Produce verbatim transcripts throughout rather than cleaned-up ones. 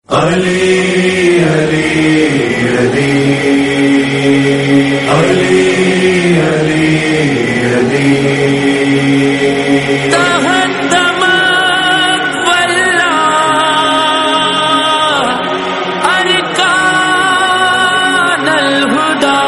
علی علی علی علی علی علی تہدمت واللہ ارکان الہدی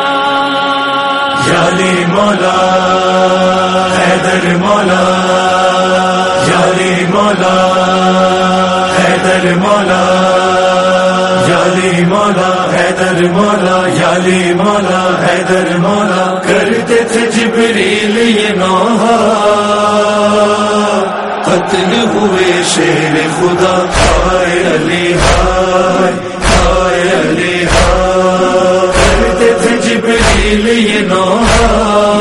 یا علی مولا حیدر مولا یا علی مولا حیدر مولا یا علی مولا حیدر مولا یا علی مولا حیدر مولا کرتے تھے جبریل یہ نوحہ قتل ہوئے شیر خدا ہائے علی ہائے ہائے علی ہائے کرتے تھے جبریل یہ نوحہ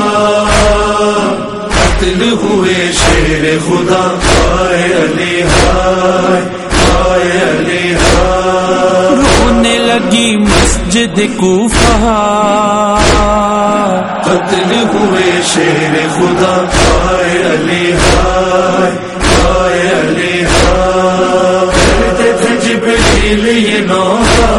قتل ہوئے شیر خدا ہائے علی ہائے ہائے علی ہائے رونے لگی مسجد کوفہ قتل ہوئے شیر خدا ہائے علی ہائے ہائے علی ہائے کرتے تھے جبریل یہ نوحہ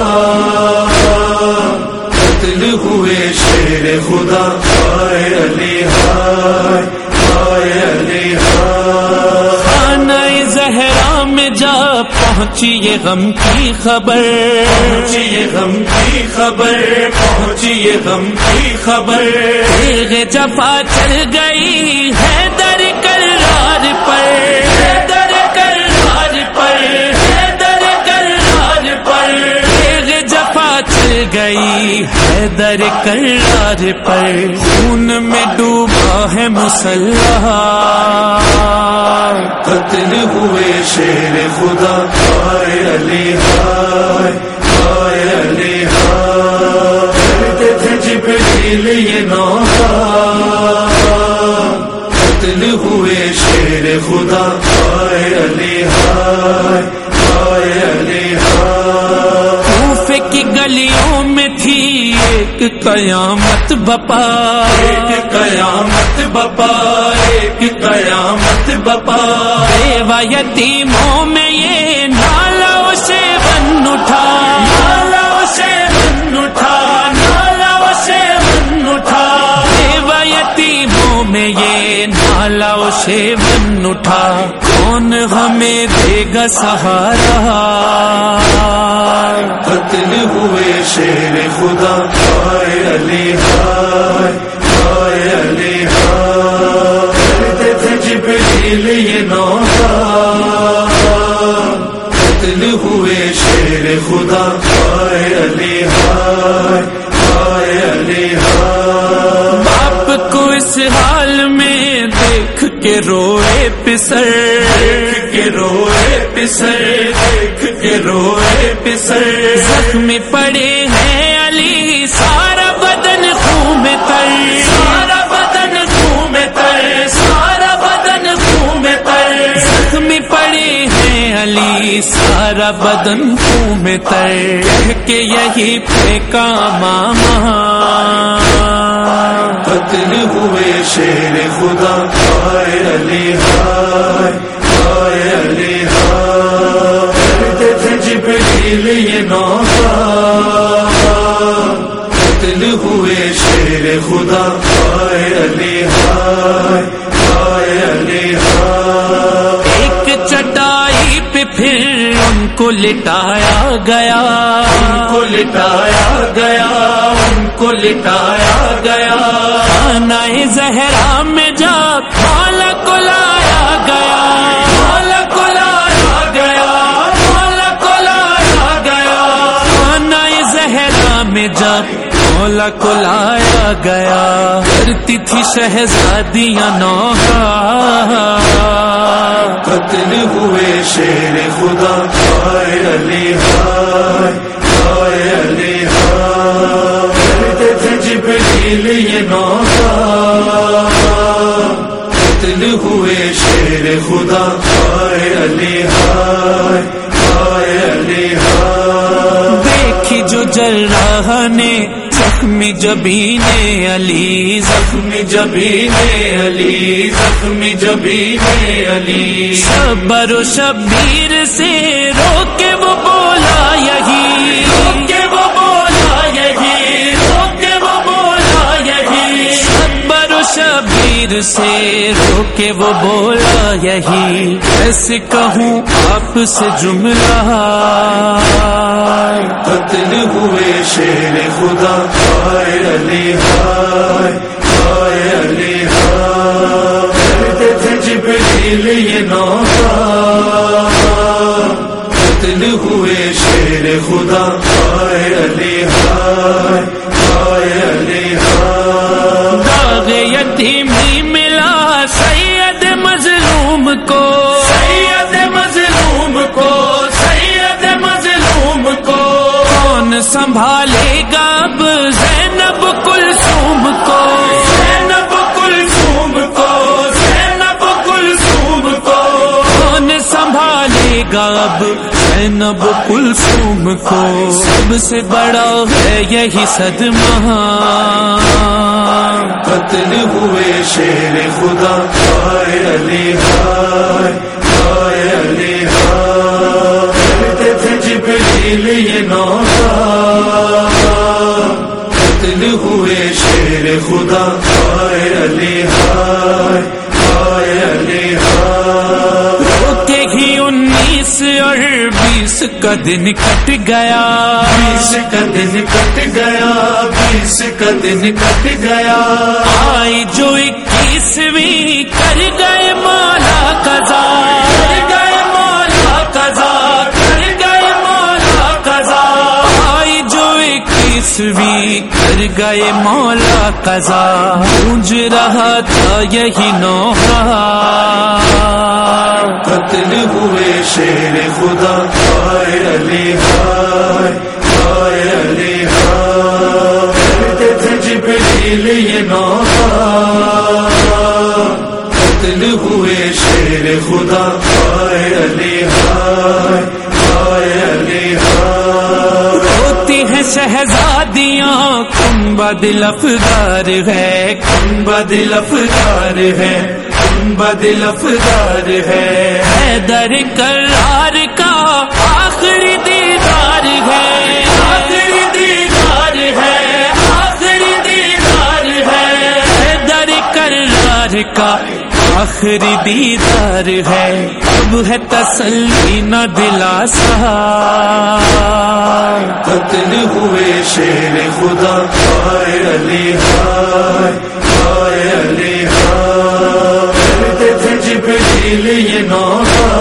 قتل ہوئے شیر خدا ہائے علی ہائے ہائے علی ہائے خانہ زہرا میں جا پہنچی یہ غم کی خبر پہنچی یہ غم کی خبر پہنچی یہ غم کی خبر تیغ جفا چل گئی حیدر کرار پر حیدر کرار پر حیدر کرار پر تیغ جفا چل گئی حیدر کرار پر خون میں ڈوبا ہے مسلح قتل ہوئے شیر خدا ہائے علی ہائے ہائے علی ہائے کرتے تھے جبریل یہ نوحہ قتل ہوئے شیر خدا ہائے علی ہائے ہائے علی ہائے کوفے کی گلیوں میں تھی ایک قیامت بپا ایک قیامت بپا ایک قیامت بپا بیوہ یتیموں میں یہ نالا اسے بن اٹھا نالا سے بن اٹھا نالا سے بن اٹھا بیوہ یتیموں میں یہ نالا اسے بن اٹھا کون ہمیں دے گا سہارا قتل ہوئے شیر خدا ہائے علی ہائے ہائے علی ہائے کرتے تھے جبریل یہ نوحہ قتل ہوئے شیر خدا ہائے علی ہائے ہائے علی ہائے باپ کو اس حال میں دیکھ کے روئے پسر دیکھ کے روئے پسر دیکھ کے روئے پسر زخمی پڑے ہیں علی سارا بدن خون میں تر سارا بدن خون میں تر سارا بدن خون میں تر زخمی پڑے ہیں علی سارا بدن خون میں تر کہہ کے یہی پھینکا ماما قتل ہوئے شیر خدا ہائے علی ہائے ہائے علی ہائے کرتے تھے جبریل یہ نوحہ قتل ہوئے شیر خدا ہائے علی ہائے ہائے علی ہائے ایک چٹائی پہ پھر ان کو لٹایا گیا ان کو لٹایا گیا ان کو لٹایا گیا خانہ زہرا میں جا مولا کو لایا گیا مولا کو لایا گیا مولا کو لایا گیا خانہ زہرا میں جب مولا کو لایا گیا کرتی تھی شہزادیاں نوحہ قتل ہوئے شیر خدا ہائے علی ہائے ہائے علی ہائے کرتے تھے جبریل یہ نوحہ قتل ہوئے شیر خدا ہائے علی ہائے ہائے علی ہائے دیکھی جو جراح نے زخمی جبین علی زخمی جبین علی زخمی جبین علی صبر و شبیر سے رو کے وہ بول شبیر سے رو کے وہ بولا یہی، ایسے کہوں آپ سے جملہ، قتل ہوئے شیر خدا، ہائے علی ہائے ہائے علی ہائے، کرتے تھے جبریل یہ نوحہ، قتل ہوئے شیر خدا، ہائے علی ہائے ہائے علی ہائے، داغ یتیمی ملا سید مظلوم کو، سید مظلوم کو، سید مظلوم کو، کون سنبھالے گا اب زینب کلثوم کو، زینب کلثوم کو، زینب کلثوم کو، کون سنبھالے گا اب زینب کلثوم کو، سب سے بڑا ہے یہی صدمہ، قتل ہوئے شیر خدا، ہائے علی ہائے ہائے علی ہائے، کرتے تھے جبریل یہ نوحہ، قتل ہوئے شیر خدا، ہائے علی ہائے ہائے علی ہائے، روتے ہی انیس اور بیس کا دن کٹ گیا، بیس کا دن کٹ گیا، بیس کا دن کٹ گیا، آئی جو اکیسویں کر گئے مولا قضا، کر گئے مولا قضا، کر گئے مولا قضا، آئی جو اکیسویں کر گئے مولا قضا، گونج رہا تھا یہی نوحہ، قتل ہوئے شیر خدا، ہائے علی ہائے ہائے علی ہائے، کرتے تھے جبریل یہ نوحہ، قتل ہوئے شیر خدا، ہائے علی ہائے ہائے علی ہائے، روتی ہیں شہزادیاں کنبہ دل افگار ہے، کنبہ دل افگار ہے، کنبہ دل افگار ہے، حیدر کرار کا آخری دیدار ہے، آخری دیدار ہے، آخری دیدار ہے، حیدر کرار کا آخری دیدار ہے، اب ہے تسلی نہ دلاسا، قتل ہوئے شیر خدا، ہائے علی ہائے ہائے علی ہائے، کرتے تھے جبریل یہ نوحہ،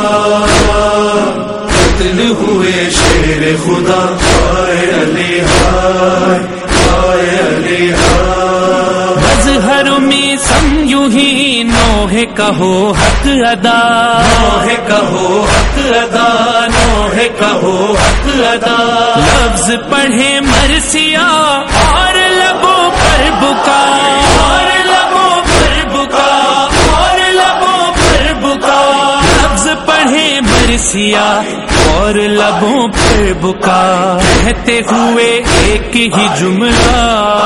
قتل ہوئے شیر خدا، ہائے علی ہائے ہائے علی ہائے، مظہر میں سم یوں ہی نوح کہو حق ادا، نوح کہو حق ادا، نوح کہو حق ادا، لفظ پڑھے مرثیہ اور لبوں پر بکا، اور لبوں پر بکا، اور لبوں پر بکا، لفظ پڑھے مرثیہ اور لبوں پر بکا، کہتے ہوئے ایک ہی جملہ،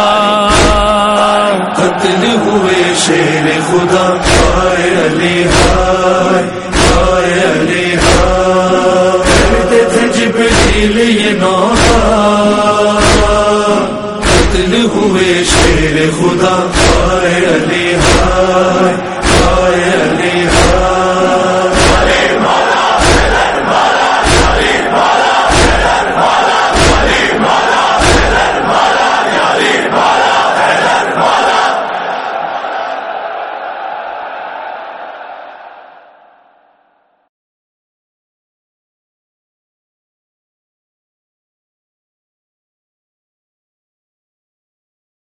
قتل ہوئے شیر خدا، ہائے علی ہائے ہائے علی ہائے، کرتے تھے جبریل یہ نوحہ، قتل ہوئے شیر خدا، ہائے علی